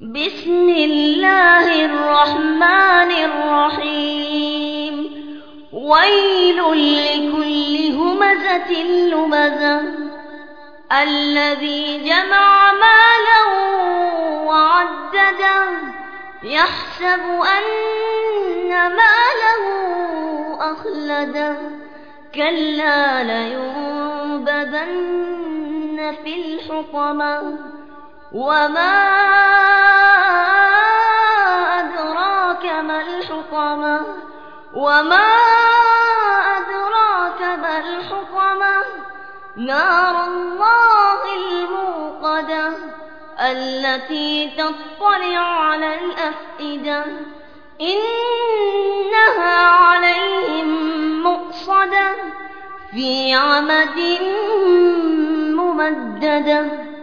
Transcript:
بسم الله الرحمن الرحيم. ويل لكل همزة لمزة الذي جمع مالا وعدده يحسب أن ماله أخلده كلا لينبذن في الحطمة وما أدراك ما الحطمة نار الله الموقدة التي تطلع على الأفئدة إنها عليهم مؤصدة في عمد ممددة.